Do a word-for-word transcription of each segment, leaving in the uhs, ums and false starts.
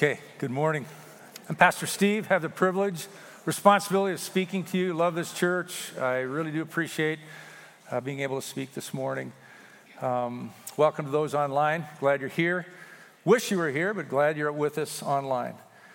Okay, good morning. I'm Pastor Steve, have the privilege, responsibility of speaking to you. Love this church. I really do appreciate uh, being able to speak this morning. Um, welcome to those online. Glad you're here. Wish you were here, but glad you're with us online.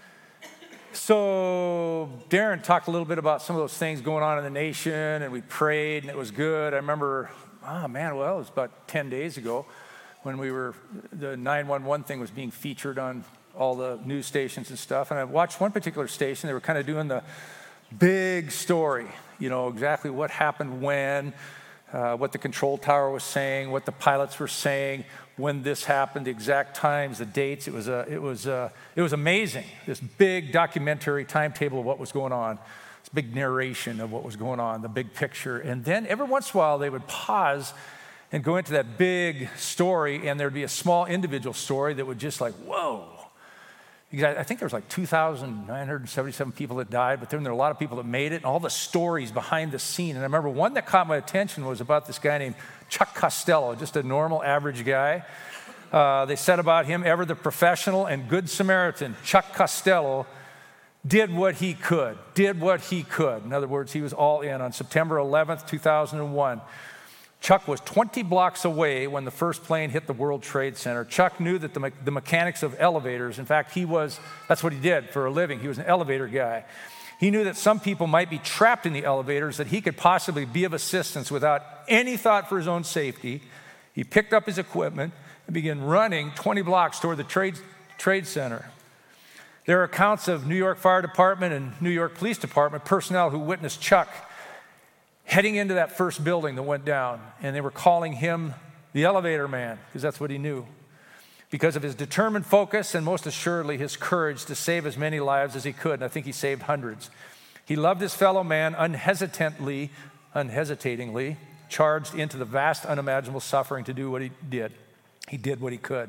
So Darren talked a little bit about some of those things going on in the nation, and we prayed, and it was good. I remember, oh man, well, it was about ten days ago when we were, the nine one one thing was being featured on all the news stations and stuff. And I watched one particular station. They were kind of doing the big story, you know, exactly what happened when, uh, what the control tower was saying, what the pilots were saying, when this happened, the exact times, the dates. It was a, it was a, it was amazing. This big documentary timetable of what was going on, this big narration of what was going on, the big picture. And then every once in a while, they would pause and go into that big story, and there'd be a small individual story that would just like, whoa. Because I think there was like two thousand nine hundred seventy-seven people that died, but then there were a lot of people that made it, and all the stories behind the scene. And I remember one that caught my attention was about this guy named Chuck Costello, just a normal, average guy. Uh, they said about him, ever the professional and good Samaritan, Chuck Costello did what he could, did what he could. In other words, he was all in. On September eleventh, two thousand one, Chuck was twenty blocks away when the first plane hit the World Trade Center. Chuck knew that the, me- the mechanics of elevators, in fact, he was, that's what he did for a living. He was an elevator guy. He knew that some people might be trapped in the elevators, that he could possibly be of assistance without any thought for his own safety. He picked up his equipment and began running twenty blocks toward the trade, trade center. There are accounts of New York Fire Department and New York Police Department personnel who witnessed Chuck heading into that first building that went down, and they were calling him the elevator man, because that's what he knew. Because of his determined focus and most assuredly his courage to save as many lives as he could, and I think he saved hundreds. He loved his fellow man unhesitatingly, unhesitatingly, charged into the vast unimaginable suffering to do what he did. He did what he could.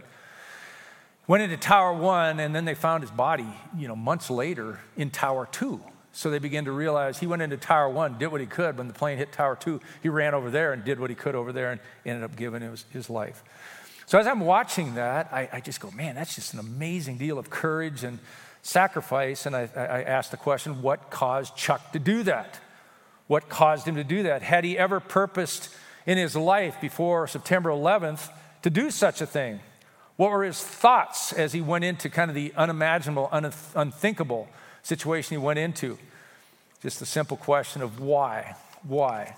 Went into Tower One, and then they found his body, you know, months later in Tower Two. So they began to realize he went into Tower One, did what he could. When the plane hit Tower Two, he ran over there and did what he could over there and ended up giving his, his life. So as I'm watching that, I, I just go, man, that's just an amazing deal of courage and sacrifice. And I, I asked the question, what caused Chuck to do that? What caused him to do that? Had he ever purposed in his life before September eleventh to do such a thing? What were his thoughts as he went into kind of the unimaginable, unthinkable situation he went into? Just the simple question of why? Why?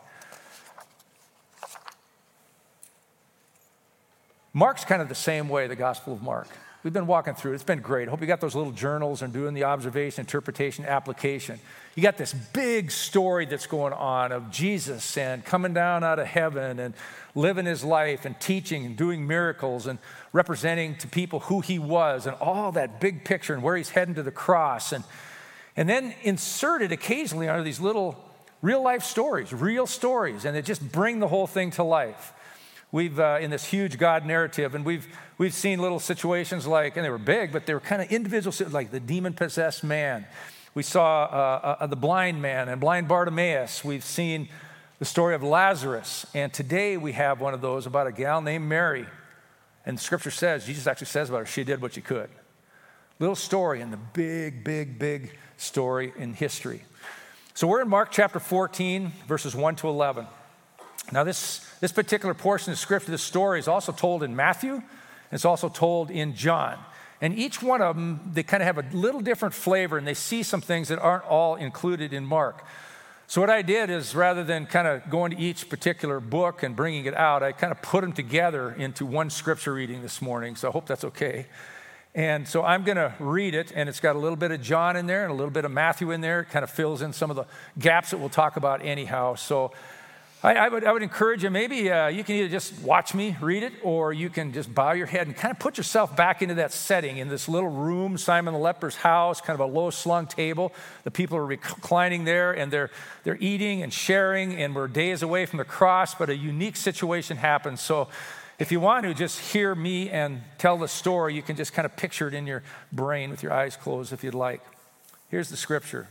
Mark's kind of the same way, the Gospel of Mark. We've been walking through it. It's been great. I hope you got those little journals and doing the observation, interpretation, application. You got this big story that's going on of Jesus and coming down out of heaven and living his life and teaching and doing miracles and representing to people who he was and all that big picture and where he's heading to the cross. And And then inserted occasionally are these little real life stories, real stories, and they just bring the whole thing to life. We've, uh, in this huge God narrative, and we've we've seen little situations like, and they were big, but they were kind of individual, like the demon-possessed man. We saw uh, uh, the blind man and blind Bartimaeus. We've seen the story of Lazarus, and today we have one of those about a gal named Mary. And the scripture says, Jesus actually says about her, she did what she could. Little story in the big, big, big story in history. So we're in Mark chapter fourteen, verses one to eleven. Now this, this particular portion of scripture, this story is also told in Matthew, and it's also told in John. And each one of them, they kind of have a little different flavor, and they see some things that aren't all included in Mark. So what I did is, rather than kind of going to each particular book and bringing it out, I kind of put them together into one scripture reading this morning, so I hope that's okay. And so I'm going to read it, and it's got a little bit of John in there and a little bit of Matthew in there. It kind of fills in some of the gaps that we'll talk about anyhow. So I, I, would, I would encourage you, maybe uh, you can either just watch me read it, or you can just bow your head and kind of put yourself back into that setting in this little room, Simon the leper's house, kind of a low-slung table. The people are reclining there, and they're, they're eating and sharing, and we're days away from the cross, but a unique situation happens. So if you want to just hear me and tell the story, you can just kind of picture it in your brain with your eyes closed if you'd like. Here's the scripture.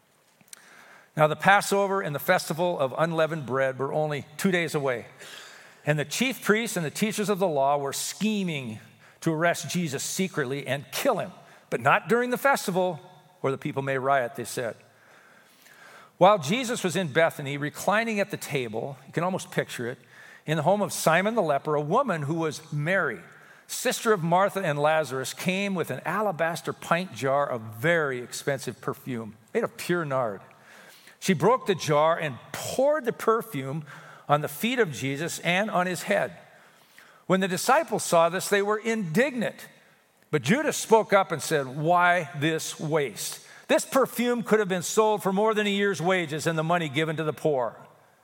Now the Passover and the festival of unleavened bread were only two days away. And the chief priests and the teachers of the law were scheming to arrest Jesus secretly and kill him but not during the festival, or the people may riot, they said. While Jesus was in Bethany, reclining at the table, you can almost picture it, in the home of Simon the leper, a woman who was Mary, sister of Martha and Lazarus, came with an alabaster pint jar of very expensive perfume, made of pure nard. She broke the jar and poured the perfume on the feet of Jesus and on his head. When the disciples saw this, they were indignant. But Judas spoke up and said, "Why this waste? This perfume could have been sold for more than a year's wages and the money given to the poor."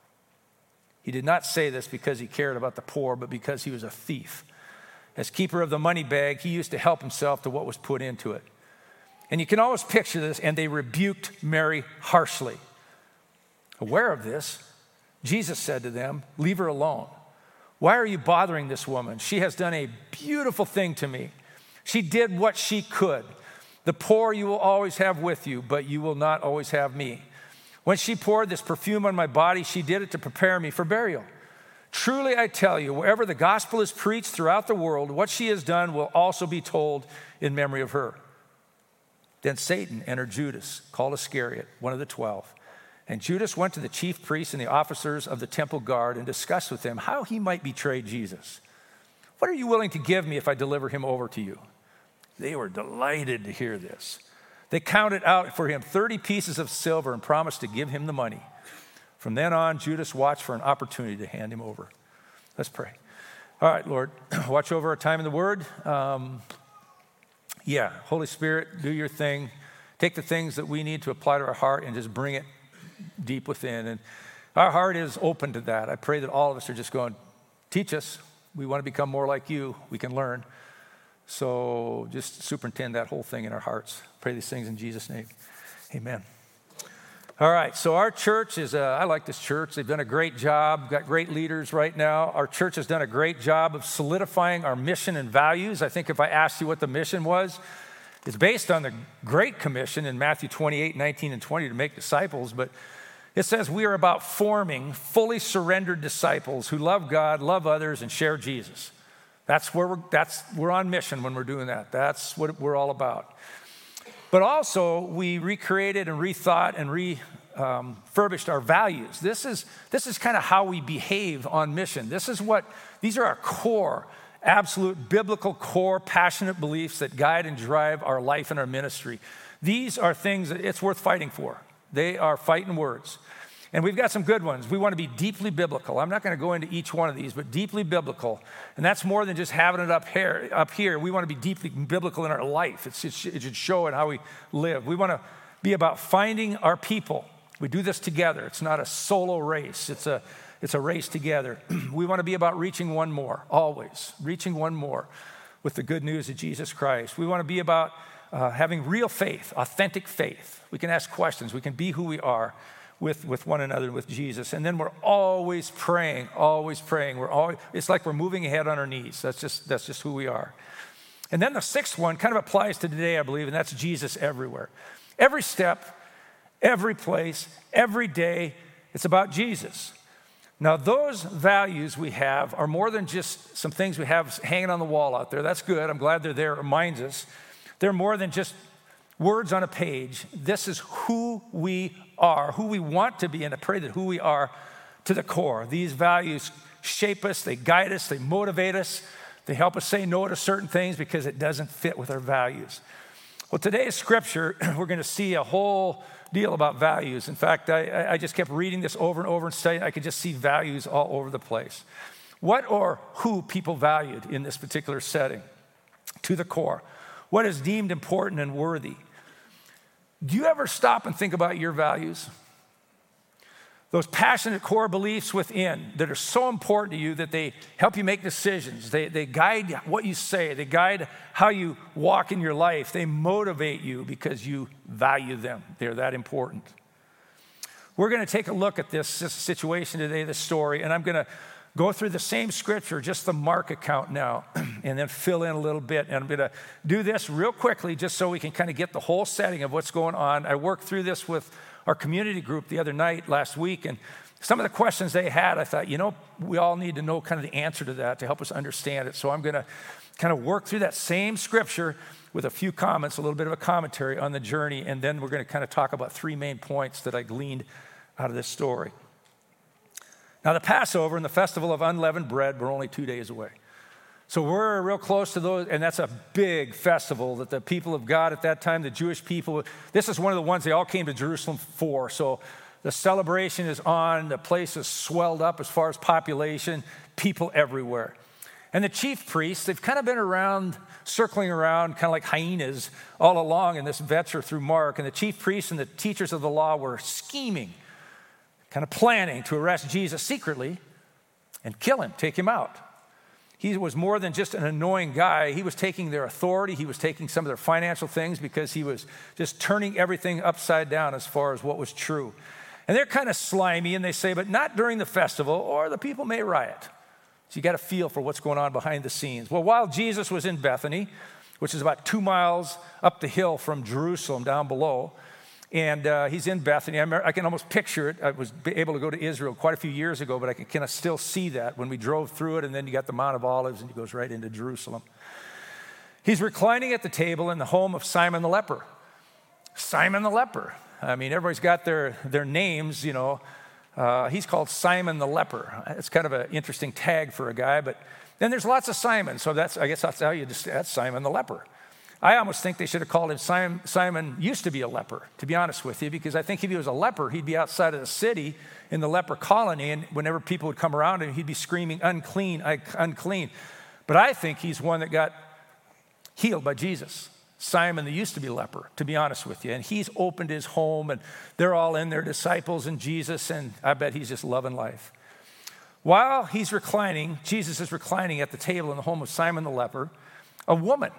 He did not say this because he cared about the poor, but because he was a thief. As keeper of the money bag, he used to help himself to what was put into it. And you can always picture this, and they rebuked Mary harshly. Aware of this, Jesus said to them, "Leave her alone. Why are you bothering this woman? She has done a beautiful thing to me. She did what she could. The poor you will always have with you, but you will not always have me. When she poured this perfume on my body, she did it to prepare me for burial. Truly I tell you, wherever the gospel is preached throughout the world, what she has done will also be told in memory of her." Then Satan entered Judas, called Iscariot, one of the twelve. And Judas went to the chief priests and the officers of the temple guard and discussed with them how he might betray Jesus. "What are you willing to give me if I deliver him over to you?" They were delighted to hear this. They counted out for him thirty pieces of silver and promised to give him the money. From then on, Judas watched for an opportunity to hand him over. Let's pray. All right, Lord, watch over our time in the Word. Um, yeah, Holy Spirit, do your thing. Take the things that we need to apply to our heart and just bring it deep within. And our heart is open to that. I pray that all of us are just going, teach us. We want to become more like you. We can learn. So just superintend that whole thing in our hearts. Pray these things in Jesus' name. Amen. All right, so our church is, uh, I like this church. They've done a great job, We've got great leaders right now. Our church has done a great job of solidifying our mission and values. I think if I asked you what the mission was, it's based on the Great Commission in Matthew twenty-eight, nineteen, and twenty to make disciples, but it says we are about forming fully surrendered disciples who love God, love others, and share Jesus. That's where we're, that's, we're on mission when we're doing that. That's what we're all about. But also, we recreated and rethought and refurbished our values. This is, this is kind of how we behave on mission. This is what, these are our core, absolute biblical core, passionate beliefs that guide and drive our life and our ministry. These are things that it's worth fighting for. They are fighting words. And we've got some good ones. We want to be deeply biblical. I'm not going to go into each one of these, but deeply biblical. And that's more than just having it up here. Up here. We want to be deeply biblical in our life. It's, it should show in how we live. We want to be about finding our people. We do this together. It's not a solo race. It's a, it's a race together. We want to be about reaching one more, always. Reaching one more with the good news of Jesus Christ. We want to be about uh, having real faith, authentic faith. We can ask questions. We can be who we are. With, with one another, with Jesus. And then we're always praying, always praying. We're always, it's like we're moving ahead on our knees. That's just, that's just who we are. And then the sixth one kind of applies to today, I believe, and that's Jesus everywhere. Every step, every place, every day, it's about Jesus. Now, those values we have are more than just some things we have hanging on the wall out there. That's good. I'm glad they're there. It reminds us. They're more than just words on a page. This is who we are, who we want to be, and I pray that who we are to the core. These values shape us, they guide us, they motivate us, they help us say no to certain things because it doesn't fit with our values. Well, today's scripture, we're going to see a whole deal about values. In fact, I, I just kept reading this over and over and studying. I could just see values all over the place. What or who people valued in this particular setting to the core. What is deemed important and worthy. Do you ever stop and think about your values? Those passionate core beliefs within that are so important to you that they help you make decisions. They, they guide what you say. They guide how you walk in your life. They motivate you because you value them. They're that important. We're going to take a look at this, this situation today, this story, and I'm going to go through the same scripture, just the Mark account now, and then fill in a little bit. And I'm going to do this real quickly just so we can kind of get the whole setting of what's going on. I worked through this with our community group the other night, last week, and some of the questions they had, I thought, you know, we all need to know kind of the answer to that to help us understand it. So I'm going to kind of work through that same scripture with a few comments, a little bit of a commentary on the journey, and then we're going to kind of talk about three main points that I gleaned out of this story. Now, the Passover and the Festival of Unleavened Bread were only two days away. So we're real close to those, and that's a big festival that the people of God at that time, the Jewish people, this is one of the ones they all came to Jerusalem for. So the celebration is on, the place is swelled up as far as population, people everywhere. And the chief priests, they've kind of been around, circling around, kind of like hyenas all along in this venture through Mark. And the chief priests and the teachers of the law were scheming, kind of planning to arrest Jesus secretly and kill him, take him out. He was more than just an annoying guy. He was taking their authority. He was taking some of their financial things because he was just turning everything upside down as far as what was true. And they're kind of slimy, and they say, but not during the festival, or the people may riot. So you got to feel for what's going on behind the scenes. Well, while Jesus was in Bethany, which is about two miles up the hill from Jerusalem down below, and uh, he's in Bethany. I, remember, I can almost picture it. I was able to go to Israel quite a few years ago, but I can kind of still see that when we drove through it, and then you got the Mount of Olives, and he goes right into Jerusalem. He's reclining at the table in the home of Simon the leper. Simon the leper. I mean, everybody's got their, their names, you know. Uh, he's called Simon the leper. It's kind of an interesting tag for a guy, but then there's lots of Simon, so that's, I guess that's how you just, that's Simon the leper. I almost think they should have called him Simon, Simon used to be a leper, to be honest with you, because I think if he was a leper, he'd be outside of the city in the leper colony, and whenever people would come around him, he'd be screaming, unclean, unclean. But I think he's one that got healed by Jesus. Simon, that used to be a leper, to be honest with you, and he's opened his home, and they're all in there, disciples and Jesus, and I bet he's just loving life. While he's reclining, Jesus is reclining at the table in the home of Simon the leper, a woman,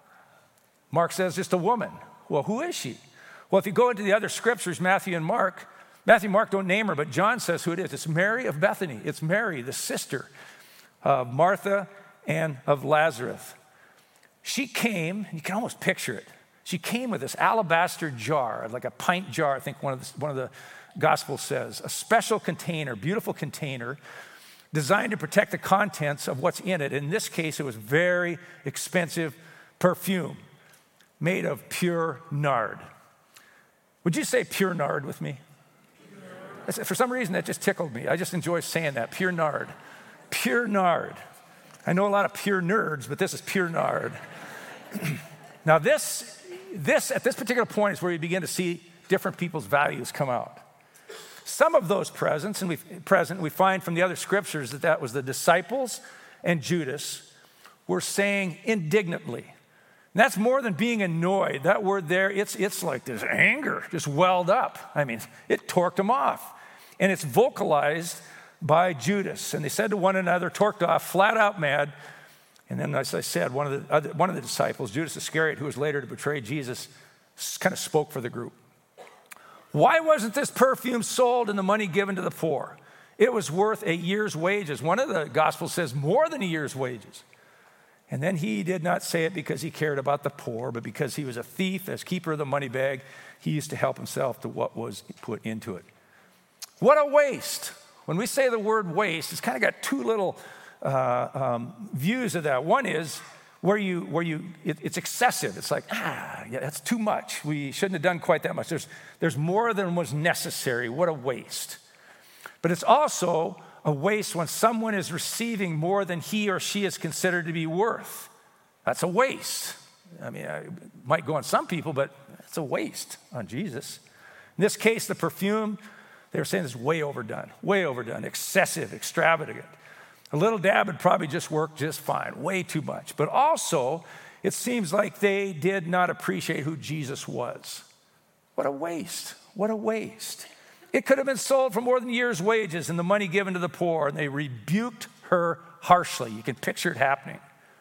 Mark says just a woman. Well, who is she? Well, if you go into the other scriptures, Matthew and Mark, Matthew and Mark don't name her, but John says who it is. It's Mary of Bethany. It's Mary, the sister of Martha and of Lazarus. She came, you can almost picture it. She came with this alabaster jar, like a pint jar, I think one of the, one of the Gospels says, a special container, beautiful container, designed to protect the contents of what's in it. In this case, it was very expensive perfume made of pure nard. Would you say pure nard with me? Nard. For some reason, that just tickled me. I just enjoy saying that, pure nard. Pure nard. I know a lot of pure nerds, but this is pure nard. Now this, this, at this particular point is where you begin to see different people's values come out. Some of those presents, and we present, we find from the other scriptures that that was the disciples and Judas were saying indignantly. And that's more than being annoyed. That word there, it's, it's like this anger just welled up. I mean, it torqued them off. And it's vocalized by Judas. And they said to one another, torqued off, flat out mad. And then, as I said, one of the, other, one of the disciples, Judas Iscariot, who was later to betray Jesus, kind of spoke for the group. Why wasn't this perfume sold and the money given to the poor? It was worth a year's wages. One of the Gospels says more than a year's wages. And then he did not say it because he cared about the poor, but because he was a thief, as keeper of the money bag, he used to help himself to what was put into it. What a waste. When we say the word waste, it's kind of got two little uh, um, views of that. One is where you, where you, it, it's excessive. It's like, ah, yeah, that's too much. We shouldn't have done quite that much. There's, there's more than was necessary. What a waste. But it's also a waste when someone is receiving more than he or she is considered to be worth. That's a waste. I mean, it might go on some people, but it's a waste on Jesus. In this case, the perfume, they were saying is way overdone, way overdone, excessive, extravagant. A little dab would probably just work just fine, way too much. But also, it seems like they did not appreciate who Jesus was. What a waste, what a waste. It could have been sold for more than a year's wages and the money given to the poor, and they rebuked her harshly. You can picture it happening.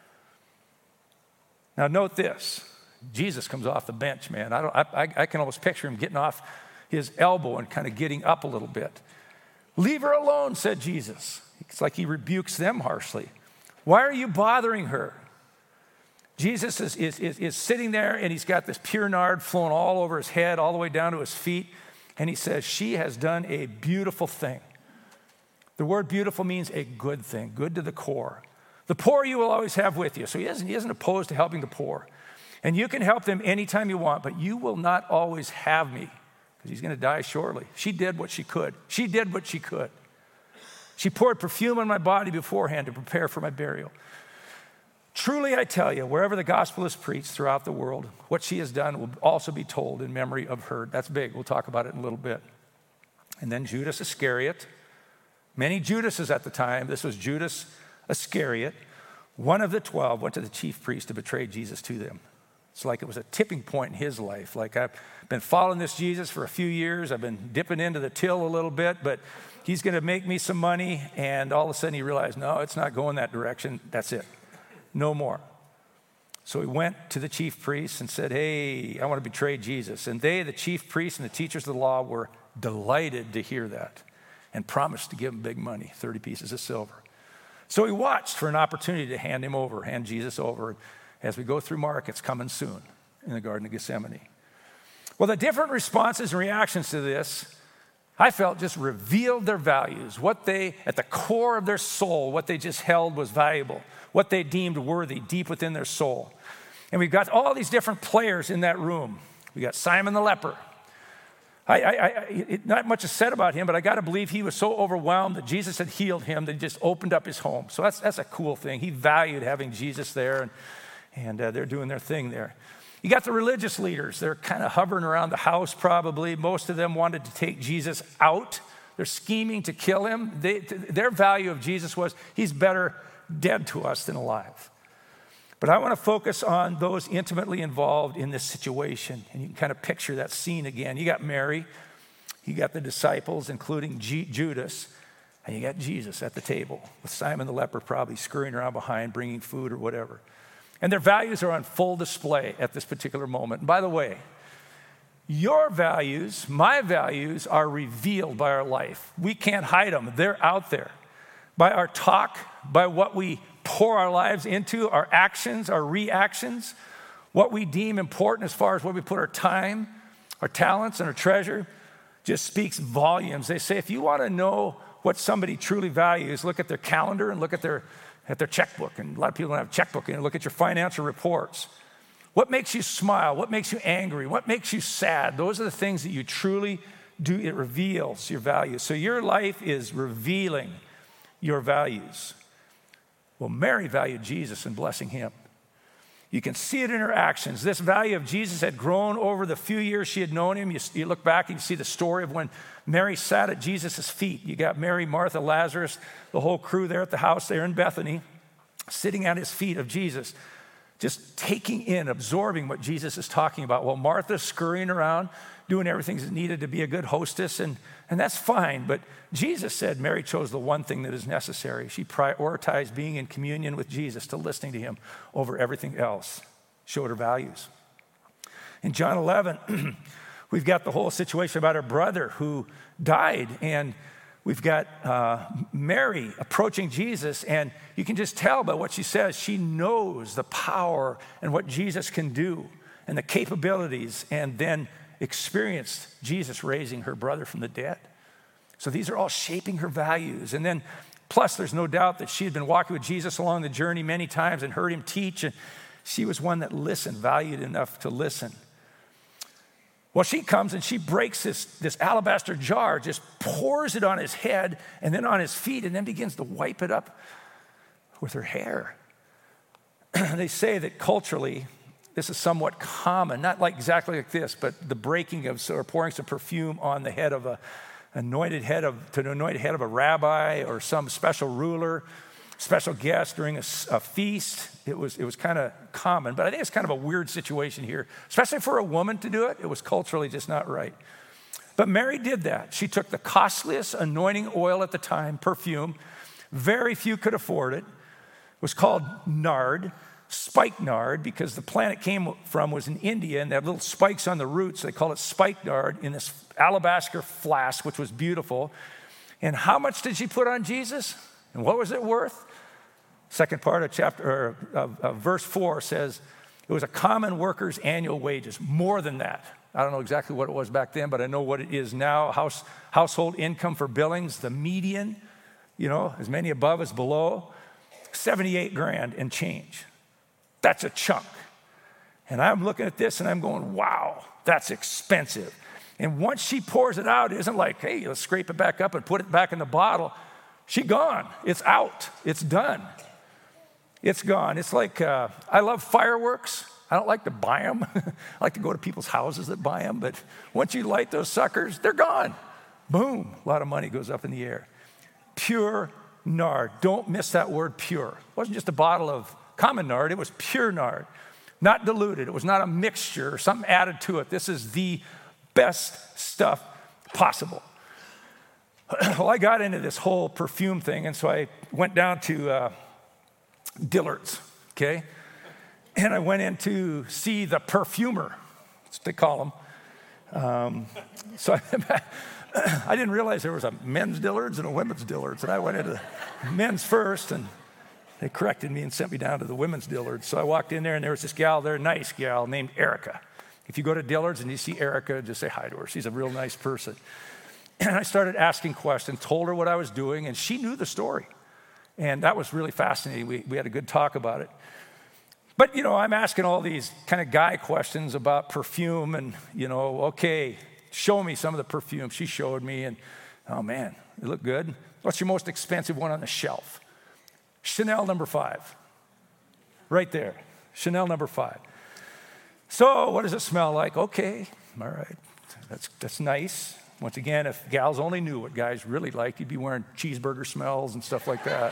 Now note this, Jesus comes off the bench, man. I, don't, I, I can almost picture him getting off his elbow and kind of getting up a little bit. Leave her alone, said Jesus. It's like he rebukes them harshly. Why are you bothering her? Jesus is, is, is, is sitting there, and he's got this pure nard flowing all over his head, all the way down to his feet. And he says, she has done a beautiful thing. The word beautiful means a good thing, good to the core. The poor you will always have with you. So he isn't, he isn't opposed to helping the poor. And you can help them anytime you want, but you will not always have me because he's going to die shortly. She did what she could. She did what she could. She poured perfume on my body beforehand to prepare for my burial. Truly, I tell you, wherever the gospel is preached throughout the world, what she has done will also be told in memory of her. That's big. We'll talk about it in a little bit. And then Judas Iscariot. Many Judases at the time. This was Judas Iscariot. One of the twelve went to the chief priest to betray Jesus to them. It's like it was a tipping point in his life. Like, I've been following this Jesus for a few years. I've been dipping into the till a little bit, but he's going to make me some money. And all of a sudden he realized, no, it's not going that direction. That's it. No more. So he went to the chief priests and said, hey, I want to betray Jesus. And they, the chief priests and the teachers of the law, were delighted to hear that and promised to give him big money, thirty pieces of silver. So he watched for an opportunity to hand him over, hand Jesus over. As we go through Mark, it's coming soon in the Garden of Gethsemane. Well, the different responses and reactions to this, I felt, just revealed their values. What they, at the core of their soul, what they just held was valuable, what they deemed worthy deep within their soul. And we've got all these different players in that room. We got Simon the leper. I, I, I, it, not much is said about him, but I got to believe he was so overwhelmed that Jesus had healed him that he just opened up his home. So that's, that's a cool thing. He valued having Jesus there, and, and uh, they're doing their thing there. You got the religious leaders. They're kind of hovering around the house probably. Most of them wanted to take Jesus out. They're scheming to kill him. They, their value of Jesus was, he's better dead to us than alive. But I want to focus on those intimately involved in this situation. And you can kind of picture that scene again. You got Mary, you got the disciples, including G- Judas, and you got Jesus at the table with Simon the leper probably scurrying around behind, bringing food or whatever. And their values are on full display at this particular moment. And by the way, your values, my values, are revealed by our life. We can't hide them. They're out there. By our talk, by what we pour our lives into, our actions, our reactions, what we deem important as far as where we put our time, our talents, and our treasure, just speaks volumes. They say if you want to know what somebody truly values, look at their calendar and look at their, at their checkbook. And a lot of people don't have a checkbook. And look at your financial reports. What makes you smile? What makes you angry? What makes you sad? Those are the things that you truly do. It reveals your values. So your life is revealing your values. Well, Mary valued Jesus and blessing him. You can see it in her actions. This value of Jesus had grown over the few years she had known him. You, you look back and you see the story of when Mary sat at Jesus' feet. You got Mary, Martha, Lazarus, the whole crew there at the house there in Bethany, sitting at his feet of Jesus, just taking in, absorbing what Jesus is talking about. While Martha's scurrying around, doing everything that's needed to be a good hostess, and, and that's fine. But Jesus said Mary chose the one thing that is necessary. She prioritized being in communion with Jesus, to listening to him over everything else. Showed her values. In John eleven, we've got the whole situation about her brother who died, and we've got uh, Mary approaching Jesus, and you can just tell by what she says, she knows the power and what Jesus can do and the capabilities, and then experienced Jesus raising her brother from the dead. So these are all shaping her values. And then plus there's no doubt that she had been walking with Jesus along the journey many times and heard him teach, and she was one that listened, valued enough to listen. Well, she comes and she breaks this, this alabaster jar, just pours it on his head and then on his feet, and then begins to wipe it up with her hair. They say that culturally, this is somewhat common, not like exactly like this, but the breaking of or pouring some perfume on the head of a anointed head of to the anointed head of a rabbi or some special ruler, special guest during a, a feast. It was it was kind of common, but I think it's kind of a weird situation here, especially for a woman to do it. It was culturally just not right. But Mary did that. She took the costliest anointing oil at the time, perfume. Very few could afford it. It was called nard. Spikenard, because the plant it came from was in India, and they have little spikes on the roots. They call it spikenard in this alabaster flask, which was beautiful. And how much did she put on Jesus? And what was it worth? Second part of chapter or of, of verse four says it was a common worker's annual wages. More than that. I don't know exactly what it was back then, but I know what it is now. House, household income for Billings, the median, you know, as many above as below. seventy-eight grand and change. That's a chunk. And I'm looking at this and I'm going, wow, that's expensive. And once she pours it out, it isn't like, hey, let's scrape it back up and put it back in the bottle. She gone. It's out. It's done. It's gone. It's like, uh, I love fireworks. I don't like to buy them. I like to go to people's houses that buy them. But once you light those suckers, they're gone. Boom. A lot of money goes up in the air. Pure nard. Don't miss that word pure. It wasn't just a bottle of common nard. It was pure nard. Not diluted. It was not a mixture or something added to it. This is the best stuff possible. Well, I got into this whole perfume thing, and so I went down to uh, Dillard's, okay? And I went in to see the perfumer. That's what they call them. Um, so I, I didn't realize there was a men's Dillard's and a women's Dillard's, and I went into men's first, and they corrected me and sent me down to the women's Dillard's. So I walked in there, and there was this gal there, nice gal, named Erica. If you go to Dillard's and you see Erica, just say hi to her. She's a real nice person. And I started asking questions, told her what I was doing, and she knew the story. And that was really fascinating. We, we had a good talk about it. But, you know, I'm asking all these kind of guy questions about perfume and, you know, okay, show me some of the perfume. She showed me, and, oh, man, it looked good. What's your most expensive one on the shelf? Chanel number five, right there, Chanel number five. So what does it smell like? Okay, all right, that's, that's nice. Once again, if gals only knew what guys really like, you'd be wearing cheeseburger smells and stuff like that.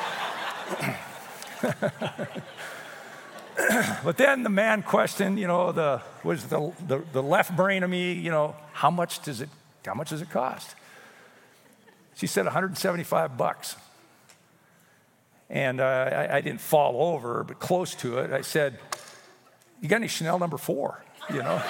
But then the man questioned, you know, the was the, the the left brain of me, you know, how much does it how much does it cost? She said one hundred seventy-five bucks. And uh, I, I didn't fall over, but close to it. I said, you got any Chanel number four, you know?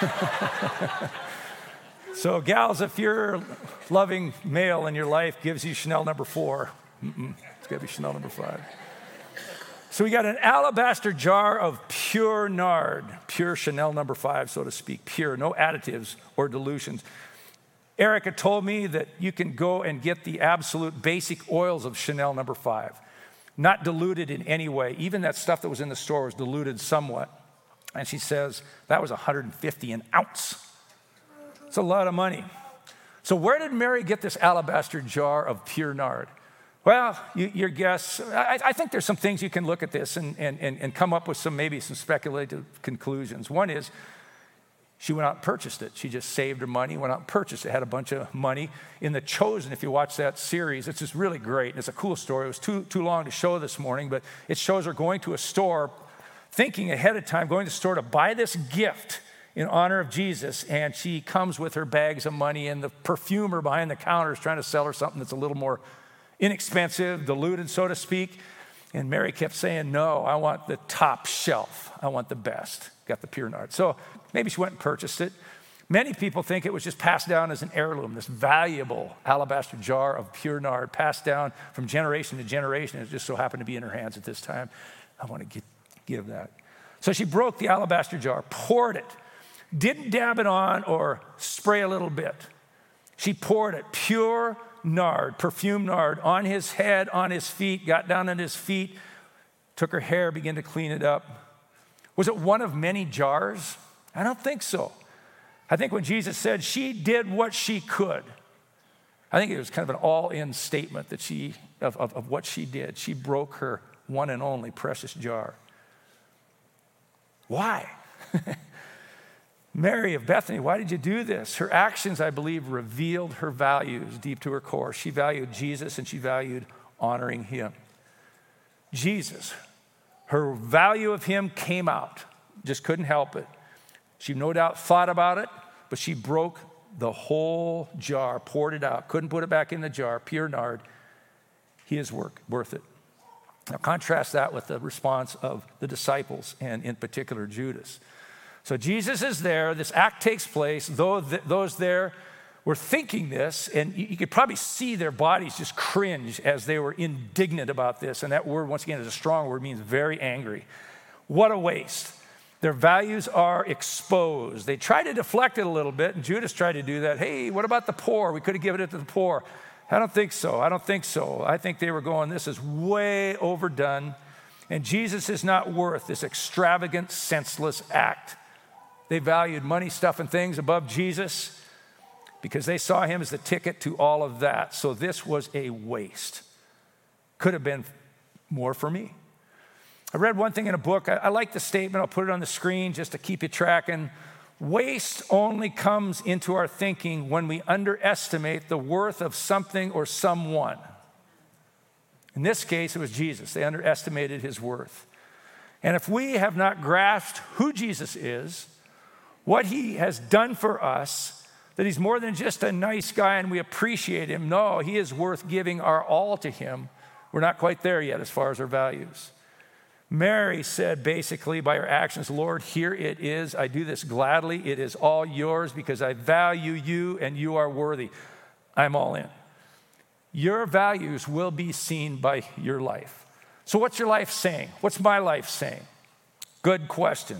So gals, if your loving male in your life gives you Chanel number four, mm-mm, it's got to be Chanel number five. So we got an alabaster jar of pure nard, pure Chanel number five, so to speak, pure, no additives or dilutions. Erica told me that you can go and get the absolute basic oils of Chanel number five. Not diluted in any way. Even that stuff that was in the store was diluted somewhat. And she says that was one hundred fifty an ounce. It's a lot of money. So where did Mary get this alabaster jar of pure nard? Well, you, your guess, I, I think there's some things you can look at this and, and, and, and come up with some maybe some speculative conclusions. One is she went out and purchased it. She just saved her money, went out and purchased it, had a bunch of money. In The Chosen, if you watch that series, it's just really great. And it's a cool story. It was too, too long to show this morning, but it shows her going to a store, thinking ahead of time, going to the store to buy this gift in honor of Jesus. And she comes with her bags of money, and the perfumer behind the counter is trying to sell her something that's a little more inexpensive, diluted, so to speak. And Mary kept saying, no, I want the top shelf. I want the best. Got the pure nard. So maybe she went and purchased it. Many people think it was just passed down as an heirloom, this valuable alabaster jar of pure nard passed down from generation to generation. It just so happened to be in her hands at this time. I want to get, give that. So she broke the alabaster jar, poured it, didn't dab it on or spray a little bit. She poured it, pure nard, perfume nard, on his head, on his feet, got down on his feet, took her hair, began to clean it up. Was it one of many jars? I don't think so. I think when Jesus said she did what she could, I think it was kind of an all-in statement that she of, of, of what she did. She broke her one and only precious jar. Why? Mary of Bethany, why did you do this? Her actions, I believe, revealed her values deep to her core. She valued Jesus and she valued honoring him. Jesus, her value of him came out, just couldn't help it. She no doubt thought about it, but she broke the whole jar, poured it out, couldn't put it back in the jar, pure nard. He is work, worth it. Now contrast that with the response of the disciples and in particular Judas. So Jesus is there, this act takes place, though th- those there were thinking this, and you, you could probably see their bodies just cringe as they were indignant about this. And that word, once again, is a strong word, means very angry. What a waste. Their values are exposed. They try to deflect it a little bit, and Judas tried to do that. Hey, what about the poor? We could have given it to the poor. I don't think so. I don't think so. I think they were going, this is way overdone, and Jesus is not worth this extravagant, senseless act. They valued money, stuff, and things above Jesus because they saw him as the ticket to all of that. So this was a waste. Could have been more for me. I read one thing in a book. I, I like the statement. I'll put it on the screen just to keep you tracking. Waste only comes into our thinking when we underestimate the worth of something or someone. In this case, it was Jesus. They underestimated his worth. And if we have not grasped who Jesus is, what he has done for us, that he's more than just a nice guy and we appreciate him. No, he is worth giving our all to him. We're not quite there yet as far as our values. Mary said basically by her actions, Lord, here it is. I do this gladly. It is all yours because I value you and you are worthy. I'm all in. Your values will be seen by your life. So what's your life saying? What's my life saying? Good question.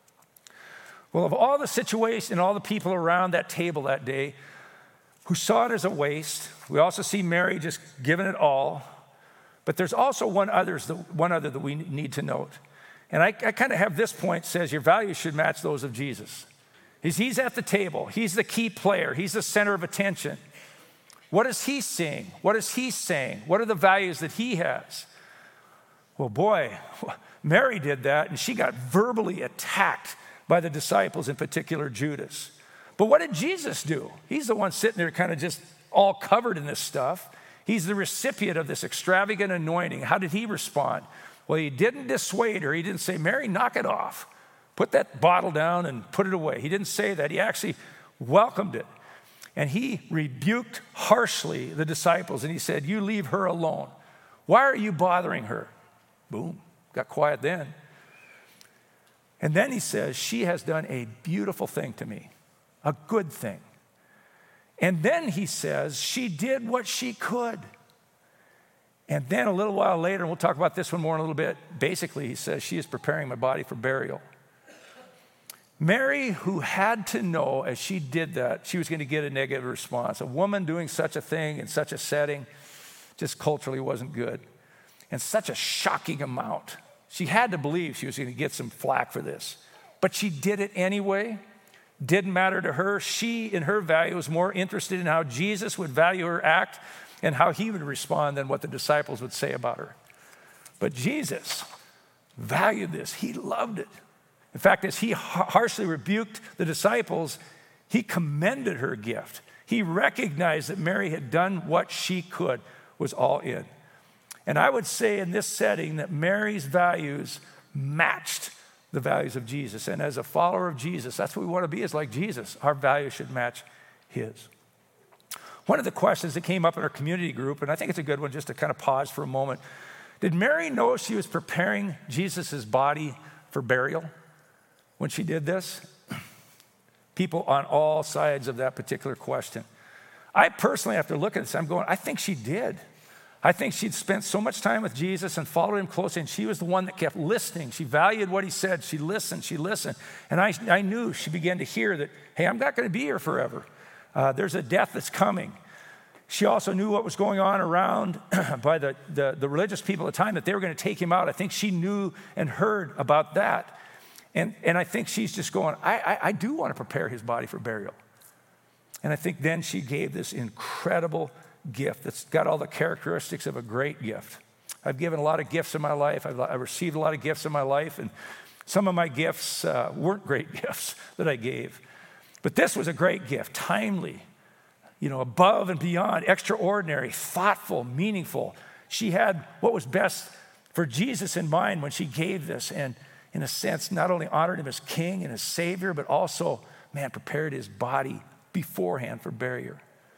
Well, of all the situations and all the people around that table that day who saw it as a waste, we also see Mary just giving it all. But there's also one, others that, one other that we need to note. And I, I kind of have this point, says your values should match those of Jesus. He's, he's at the table. He's the key player. He's the center of attention. What is he seeing? What is he saying? What are the values that he has? Well, boy, Mary did that, and she got verbally attacked by the disciples, in particular Judas. But what did Jesus do? He's the one sitting there kind of just all covered in this stuff. He's the recipient of this extravagant anointing. How did he respond? Well, he didn't dissuade her. He didn't say, Mary, knock it off. Put that bottle down and put it away. He didn't say that. He actually welcomed it. And he rebuked harshly the disciples, and he said, you leave her alone. Why are you bothering her? Boom, got quiet then. And then he says, she has done a beautiful thing to me, a good thing. And then he says, she did what she could. And then a little while later, and we'll talk about this one more in a little bit, basically he says, she is preparing my body for burial. Mary, who had to know as she did that, she was going to get a negative response. A woman doing such a thing in such a setting just culturally wasn't good. And such a shocking amount. She had to believe she was going to get some flack for this. But she did it anyway. Didn't matter to her. She, in her value, was more interested in how Jesus would value her act and how he would respond than what the disciples would say about her. But Jesus valued this. He loved it. In fact, as he harshly rebuked the disciples, he commended her gift. He recognized that Mary had done what she could, was all in. And I would say in this setting that Mary's values matched the values of Jesus. And as a follower of Jesus, that's what we want to be, is like Jesus. Our values should match his. One of the questions that came up in our community group, and I think it's a good one just to kind of pause for a moment. Did Mary know she was preparing Jesus' body for burial when she did this? People on all sides of that particular question. I personally, after looking at this, I'm going, I think she did. I think she'd spent so much time with Jesus and followed him closely, and she was the one that kept listening. She valued what he said. She listened, she listened. And I, I knew she began to hear that, hey, I'm not going to be here forever. Uh, there's a death that's coming. She also knew what was going on around by the, the, the religious people at the time, that they were going to take him out. I think she knew and heard about that. And, and I think she's just going, I, I, I do want to prepare his body for burial. And I think then she gave this incredible gift that's got all the characteristics of a great gift. I've given a lot of gifts in my life. I've, I've received a lot of gifts in my life, and some of my gifts uh, weren't great gifts that I gave. But this was a great gift, timely, you know, above and beyond, extraordinary, thoughtful, meaningful. She had what was best for Jesus in mind when she gave this, and in a sense, not only honored him as king and as savior, but also, man, prepared his body beforehand for burial.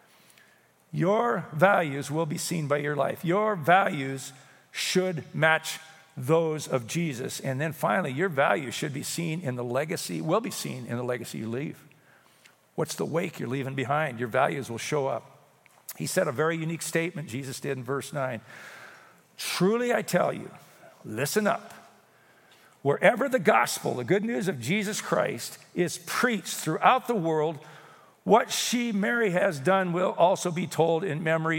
Your values will be seen by your life. Your values should match those of Jesus. And then finally, your values should be seen in the legacy, will be seen in the legacy you leave. What's the wake you're leaving behind? Your values will show up. He said a very unique statement, Jesus did in verse nine. Truly I tell you, listen up. Wherever the gospel, the good news of Jesus Christ, is preached throughout the world, what she, Mary, has done will also be told in memory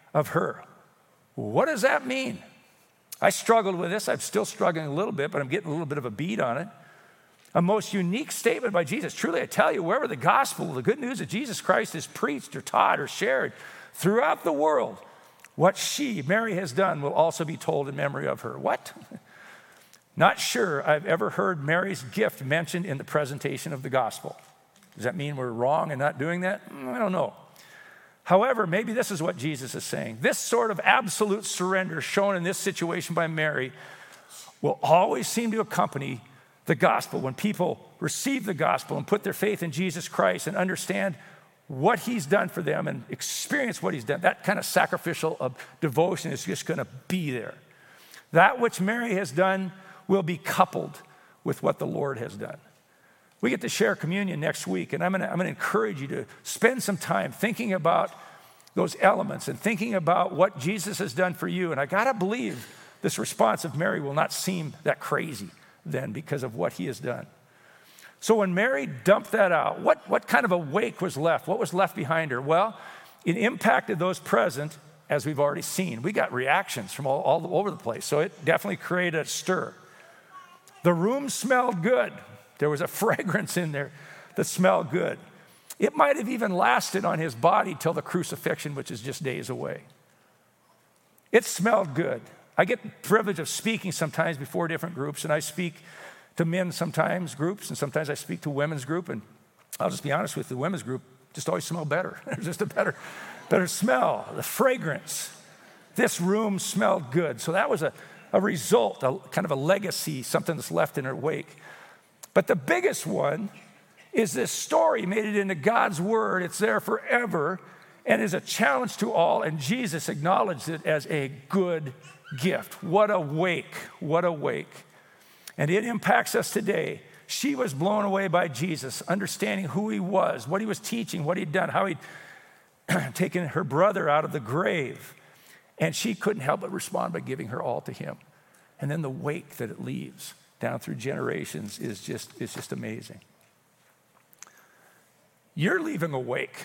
of her. What does that mean? I struggled with this. I'm still struggling a little bit, but I'm getting a little bit of a beat on it. A most unique statement by Jesus. Truly, I tell you, wherever the gospel, the good news of Jesus Christ is preached or taught or shared throughout the world, what she, Mary, has done will also be told in memory of her. What? Not sure I've ever heard Mary's gift mentioned in the presentation of the gospel. Does that mean we're wrong in not doing that? I don't know. However, maybe this is what Jesus is saying. This sort of absolute surrender shown in this situation by Mary will always seem to accompany the gospel. When people receive the gospel and put their faith in Jesus Christ and understand what he's done for them and experience what he's done, that kind of sacrificial of devotion is just going to be there. That which Mary has done will be coupled with what the Lord has done. We get to share communion next week, and I'm going to, I'm going to encourage you to spend some time thinking about those elements and thinking about what Jesus has done for you. And I got to believe this response of Mary will not seem that crazy then because of what he has done. So when Mary dumped that out, what, what kind of a wake was left? What was left behind her? Well, it impacted those present, as we've already seen. We got reactions from all, all over the place, so it definitely created a stir. The room smelled good. There was a fragrance in there that smelled good. It might have even lasted on his body till the crucifixion, which is just days away. It smelled good. I get the privilege of speaking sometimes before different groups, and I speak to men sometimes, groups, and sometimes I speak to women's group, and I'll just be honest with you, the women's group just always smell better. There's just a better, better smell, the fragrance. This room smelled good. So that was a, a result, a kind of a legacy, something that's left in her wake. But the biggest one is this story made it into God's word. It's there forever and is a challenge to all. And Jesus acknowledged it as a good gift. What a wake, what a wake. And it impacts us today. She was blown away by Jesus, understanding who he was, what he was teaching, what he'd done, how he'd taken her brother out of the grave. And she couldn't help but respond by giving her all to him. And then the wake that it leaves down through generations is just, is just amazing. You're leaving a wake.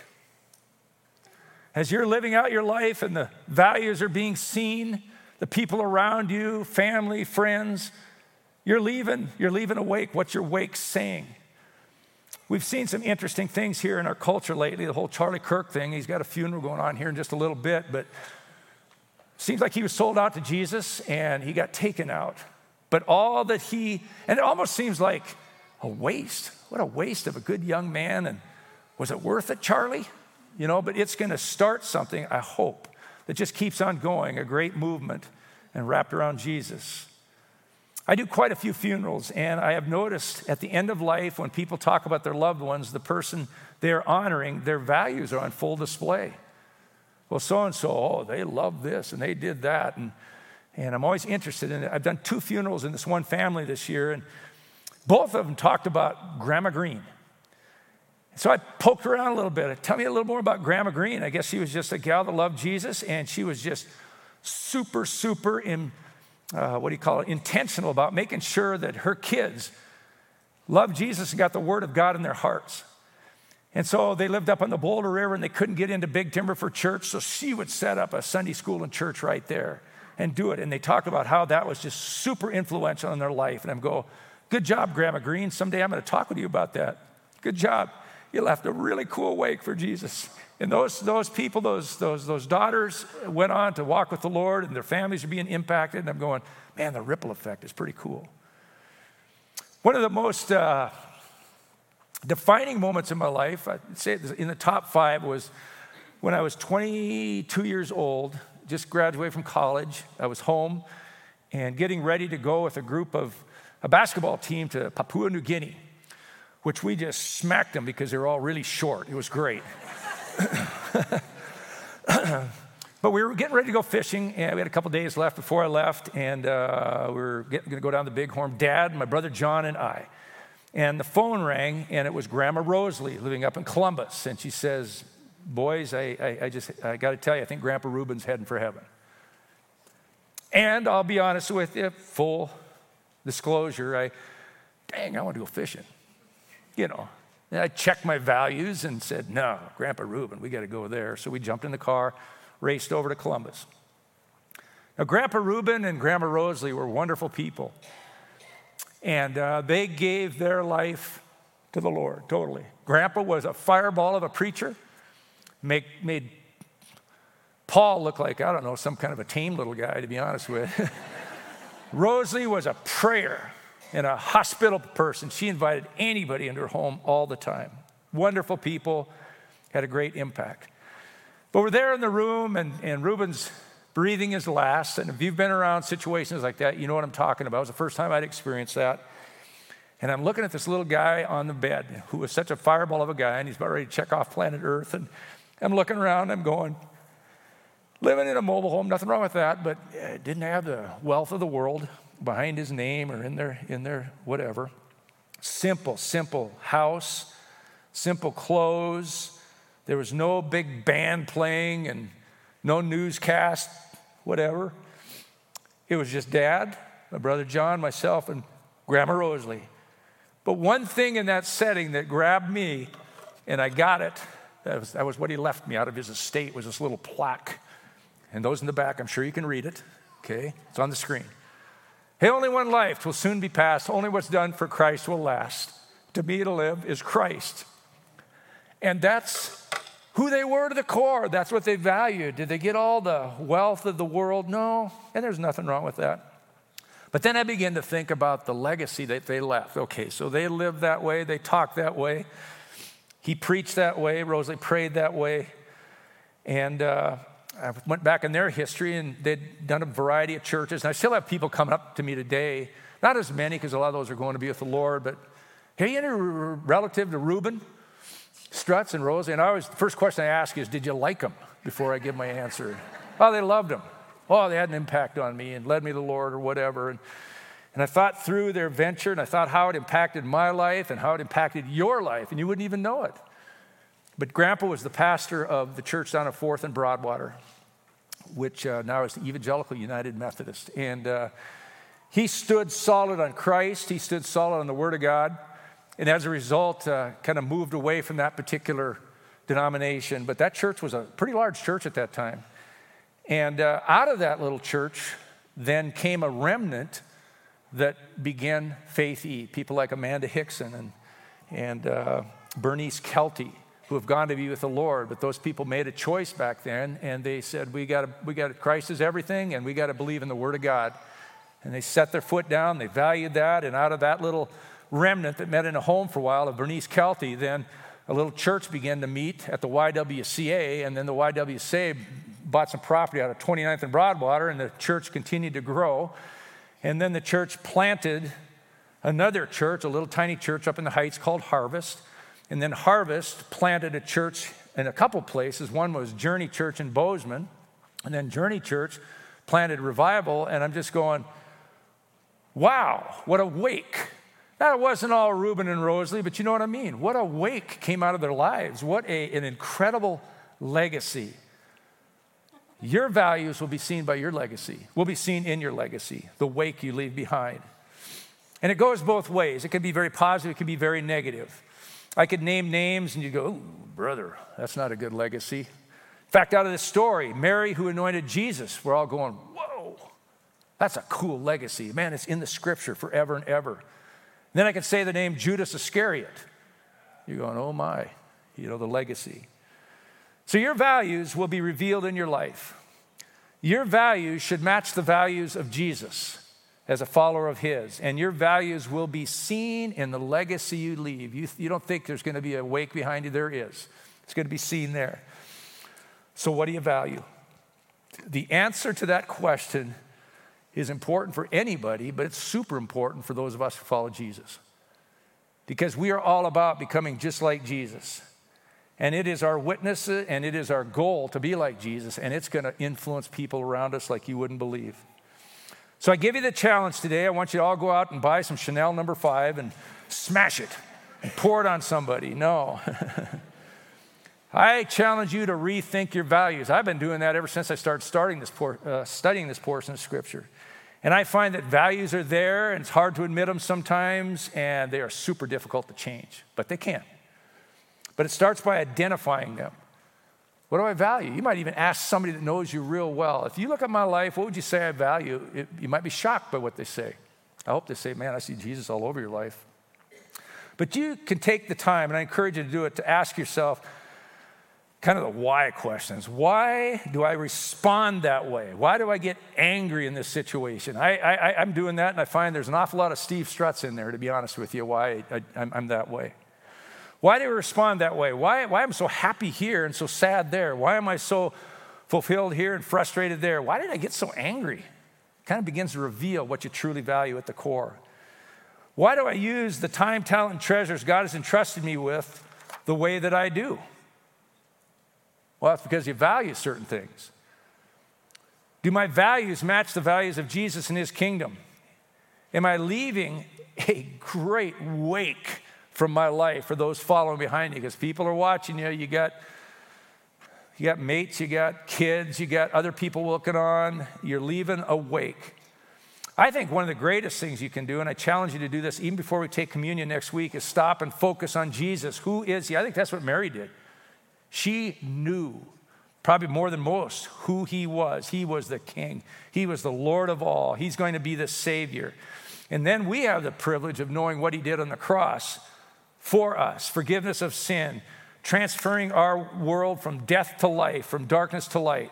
As you're living out your life and the values are being seen, the people around you, family, friends, you're leaving, you're leaving a wake. What's your wake saying? We've seen some interesting things here in our culture lately, the whole Charlie Kirk thing. He's got a funeral going on here in just a little bit, but seems like he was sold out to Jesus and he got taken out. But all that he, and it almost seems like a waste. What a waste of a good young man. And was it worth it, Charlie? You know, but it's going to start something, I hope, that just keeps on going, a great movement and wrapped around Jesus. I do quite a few funerals, and I have noticed at the end of life, when people talk about their loved ones, the person they're honoring, their values are on full display. Well, so-and-so, oh, they love this and they did that. And And I'm always interested in it. I've done two funerals in this one family this year, and both of them talked about Grandma Green. So I poked around a little bit. Tell me a little more about Grandma Green. I guess she was just a gal that loved Jesus, and she was just super, super, in, uh, what do you call it, intentional about making sure that her kids loved Jesus and got the word of God in their hearts. And so they lived up on the Boulder River, and they couldn't get into Big Timber for church, so she would set up a Sunday school and church right there and do it. And they talk about how that was just super influential in their life. And I'm go, good job, Grandma Green. Someday I'm going to talk with you about that. Good job. You left a really cool wake for Jesus. And those, those people, those, those, those daughters went on to walk with the Lord, and their families are being impacted. And I'm going, man, the ripple effect is pretty cool. One of the most uh, defining moments in my life, I'd say in the top five, was when I was twenty-two years old, just graduated from college. I was home and getting ready to go with a group of a basketball team to Papua New Guinea, which we just smacked them because they were all really short. It was great. But we were getting ready to go fishing, and we had a couple days left before I left, and uh, we were going to go down the Bighorn, Dad, my brother John, and I. And the phone rang, and it was Grandma Rosalie living up in Columbus, and she says, boys, I, I, I just, I got to tell you, I think Grandpa Reuben's heading for heaven. And I'll be honest with you, full disclosure, I, dang, I want to go fishing. You know, and I checked my values and said, no, Grandpa Reuben, we got to go there. So we jumped in the car, raced over to Columbus. Now, Grandpa Reuben and Grandma Rosalie were wonderful people. And uh, they gave their life to the Lord, totally. Grandpa was a fireball of a preacher, make, made Paul look like, I don't know, some kind of a tame little guy, to be honest with. Rosalie was a prayer and a hospitable person. She invited anybody into her home all the time. Wonderful people, had a great impact. But we're there in the room, and, and Reuben's breathing his last. And if you've been around situations like that, you know what I'm talking about. It was the first time I'd experienced that. And I'm looking at this little guy on the bed who was such a fireball of a guy, and he's about ready to check off planet Earth. And I'm looking around, I'm going, living in a mobile home, nothing wrong with that, but it didn't have the wealth of the world behind his name or in their, in their whatever. Simple, simple house, simple clothes. There was no big band playing and no newscast, whatever. It was just Dad, my brother John, myself, and Grandma Rosalie. But one thing in that setting that grabbed me, and I got it, that was, that was what he left me out of his estate, was this little plaque. And those in the back, I'm sure you can read it, okay? It's on the screen. Hey, only one life will soon be past. Only what's done for Christ will last. To be to live is Christ. And that's who they were to the core. That's what they valued. Did they get all the wealth of the world? No, and there's nothing wrong with that. But then I began to think about the legacy that they left. Okay, so they lived that way. They talked that way. He preached that way. Rosalie prayed that way. And uh, I went back in their history, and they'd done a variety of churches. And I still have people coming up to me today. Not as many, because a lot of those are going to be with the Lord. But, hey, any relative to Reuben, Strutz, and Rosalie? And I always, the first question I ask is, did you like them? Before I give my answer. Oh, they loved them. Oh, they had an impact on me and led me to the Lord or whatever. And, and I thought through their venture, and I thought how it impacted my life and how it impacted your life, and you wouldn't even know it. But Grandpa was the pastor of the church down at fourth and Broadwater, which uh, now is the Evangelical United Methodist. And uh, he stood solid on Christ. He stood solid on the Word of God. And as a result, uh, kind of moved away from that particular denomination. But that church was a pretty large church at that time. And uh, out of that little church then came a remnant that began Faith E. People like Amanda Hickson and, and uh, Bernice Kelty, who have gone to be with the Lord. But those people made a choice back then, and they said, we got to, we got to, Christ is everything, and we got to believe in the Word of God. And they set their foot down, they valued that, and out of that little remnant that met in a home for a while of Bernice Kelty, then a little church began to meet at the Y W C A, and then the Y W C A bought some property out of twenty-ninth and Broadwater, and the church continued to grow. And then the church planted another church, a little tiny church up in the Heights called Harvest. And then Harvest planted a church in a couple places. One was Journey Church in Bozeman, and then Journey Church planted Revival. And I'm just going, wow, what a wake. Now, it wasn't all Reuben and Rosalie, but you know what I mean. What a wake came out of their lives. What a, an incredible legacy. Your values will be seen by your legacy, will be seen in your legacy, the wake you leave behind. And it goes both ways. It can be very positive, it can be very negative. I could name names and you go, oh, brother, that's not a good legacy. In fact, out of this story, Mary who anointed Jesus, we're all going, whoa, that's a cool legacy. Man, it's in the scripture forever and ever. And then I could say the name Judas Iscariot. You're going, oh my, you know, the legacy. So your values will be revealed in your life. Your values should match the values of Jesus as a follower of his. And your values will be seen in the legacy you leave. You, you don't think there's going to be a wake behind you. There is. It's going to be seen there. So what do you value? The answer to that question is important for anybody, but it's super important for those of us who follow Jesus. Because we are all about becoming just like Jesus. And it is our witness and it is our goal to be like Jesus, and it's going to influence people around us like you wouldn't believe. So I give you the challenge today. I want you to all go out and buy some Chanel number five and smash it and pour it on somebody. No. I challenge you to rethink your values. I've been doing that ever since I started starting this por- uh, studying this portion of Scripture. And I find that values are there, and it's hard to admit them sometimes, and they are super difficult to change, but they can. But it starts by identifying them. What do I value? You might even ask somebody that knows you real well. If you look at my life, what would you say I value? It, you might be shocked by what they say. I hope they say, man, I see Jesus all over your life. But you can take the time, and I encourage you to do it, to ask yourself kind of the why questions. Why do I respond that way? Why do I get angry in this situation? I, I, I'm doing that, and I find there's an awful lot of Steve Strutz in there, to be honest with you, why I, I'm, I'm that way. Why do I respond that way? Why, why am I so happy here and so sad there? Why am I so fulfilled here and frustrated there? Why did I get so angry? It kind of begins to reveal what you truly value at the core. Why do I use the time, talent, and treasures God has entrusted me with the way that I do? Well, it's because you value certain things. Do my values match the values of Jesus and his kingdom? Am I leaving a great wake from my life for those following behind you? Because people are watching you. You got, you got mates, you got kids, you got other people looking on. You're leaving a wake. I think one of the greatest things you can do, and I challenge you to do this even before we take communion next week, is stop and focus on Jesus. Who is he? I think that's what Mary did. She knew, probably more than most, who he was. He was the King. He was the Lord of all. He's going to be the Savior. And then we have the privilege of knowing what he did on the cross for us, forgiveness of sin, transferring our world from death to life, from darkness to light.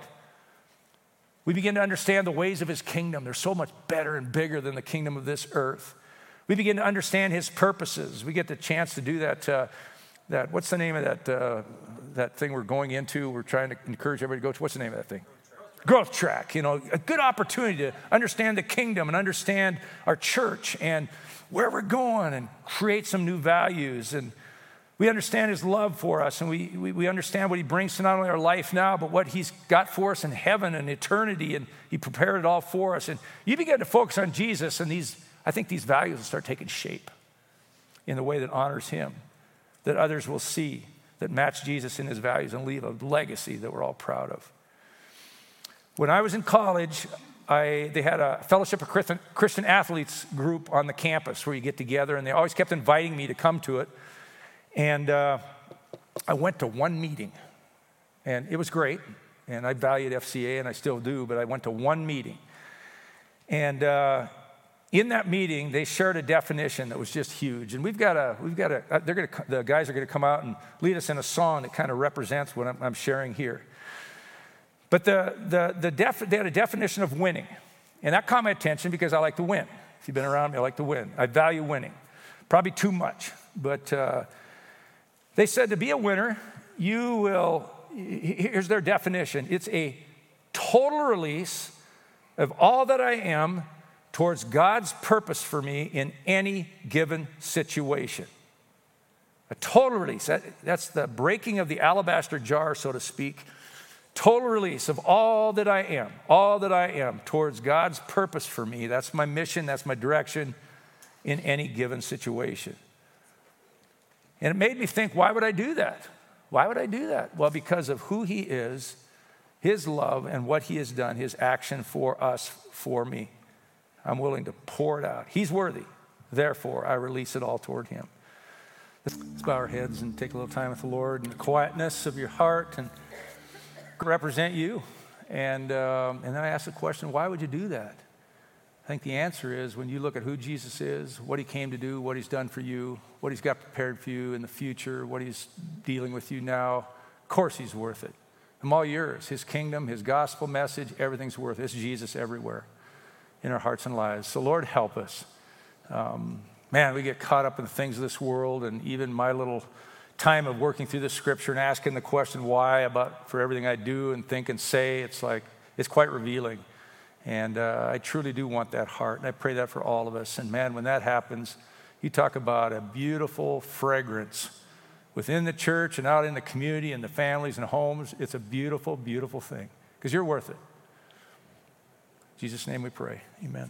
We begin to understand the ways of his kingdom. They're so much better and bigger than the kingdom of this earth. We begin to understand his purposes. We get the chance to do that. Uh, that what's the name of that uh, that thing we're going into? We're trying to encourage everybody to go to. What's the name of that thing? Growth track. You know, a good opportunity to understand the kingdom and understand our church and where we're going and create some new values. And we understand his love for us, and we, we, we understand what he brings to not only our life now, but what he's got for us in heaven and eternity, and he prepared it all for us. And you begin to focus on Jesus, and these, I think these values will start taking shape in the way that honors him, that others will see, that match Jesus in his values and leave a legacy that we're all proud of. When I was in college, I, they had a Fellowship of Christian, Christian Athletes group on the campus where you get together, and they always kept inviting me to come to it. And uh, I went to one meeting, and it was great, and I valued F C A, and I still do, but I went to one meeting. And uh, in that meeting, they shared a definition that was just huge. And we've got a, we've got a, they're going to, the guys are going to come out and lead us in a song that kind of represents what I'm, I'm sharing here. But the, the, the def, they had a definition of winning, and that caught my attention because I like to win. If you've been around me, I like to win. I value winning, probably too much, but uh, they said to be a winner, you will, here's their definition. It's a total release of all that I am towards God's purpose for me in any given situation. A total release. That, that's the breaking of the alabaster jar, so to speak. Total release of all that I am, all that I am towards God's purpose for me. That's my mission, that's my direction in any given situation. And it made me think, why would I do that? Why would I do that? Well, because of who he is, his love, and what he has done, his action for us, for me. I'm willing to pour it out. He's worthy. Therefore, I release it all toward him. Let's bow our heads and take a little time with the Lord in the quietness of your heart and represent you. And, um, and then I ask the question, why would you do that? I think the answer is when you look at who Jesus is, what he came to do, what he's done for you, what he's got prepared for you in the future, what he's dealing with you now, of course he's worth it. I'm all yours. His kingdom, his gospel message, everything's worth it. It's Jesus everywhere in our hearts and lives. So Lord, help us. Um, man, we get caught up in the things of this world, and even my little time of working through the scripture and asking the question why about for everything I do and think and say, it's like, it's quite revealing. And uh, I truly do want that heart, and I pray that for all of us. And man, when that happens, you talk about a beautiful fragrance within the church and out in the community and the families and homes. It's a beautiful, beautiful thing because you're worth it. In Jesus' name we pray. Amen.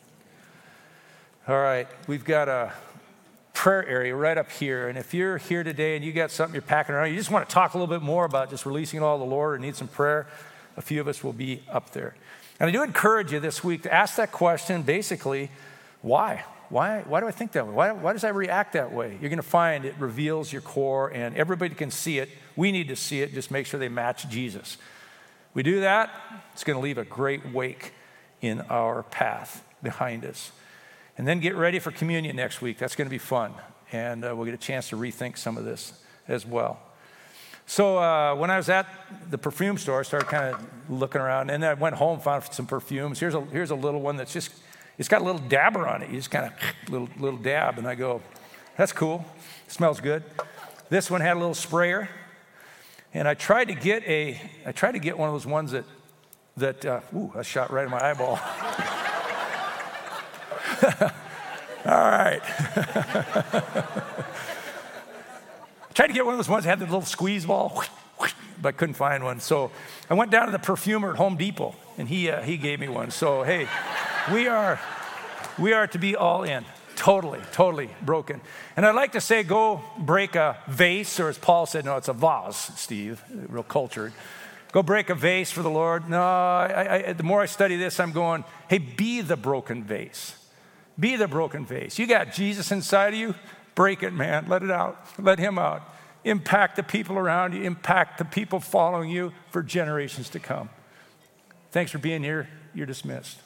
All right, we've got a prayer area right up here. And if you're here today and you got something you're packing around, you just want to talk a little bit more about just releasing it all to the Lord and need some prayer, a few of us will be up there. And I do encourage you this week to ask that question, basically, why? Why, why do I think that way? Why, why does I react that way? You're going to find it reveals your core, and everybody can see it. We need to see it. Just make sure they match Jesus. We do that, it's going to leave a great wake in our path behind us. And then get ready for communion next week. That's going to be fun. And uh, we'll get a chance to rethink some of this as well. So uh, when I was at the perfume store, I started kind of looking around. And then I went home, found some perfumes. Here's a, here's a little one that's just, it's got a little dabber on it. You just kind of, little, little dab. And I go, that's cool. It smells good. This one had a little sprayer. And I tried to get a, I tried to get one of those ones that, that, uh, ooh, that shot right in my eyeball. All right. Tried to get one of those ones that had the little squeeze ball, but I couldn't find one. So I went down to the perfumer at Home Depot, and he uh, he gave me one. So hey, we are we are to be all in, totally, totally broken. And I'd like to say, go break a vase, or as Paul said, no, it's a vase, Steve, real cultured. Go break a vase for the Lord. No, I, I, the more I study this, I'm going, hey, be the broken vase. Be the broken vase. You got Jesus inside of you. Break it, man. Let it out. Let him out. Impact the people around you. Impact the people following you for generations to come. Thanks for being here. You're dismissed.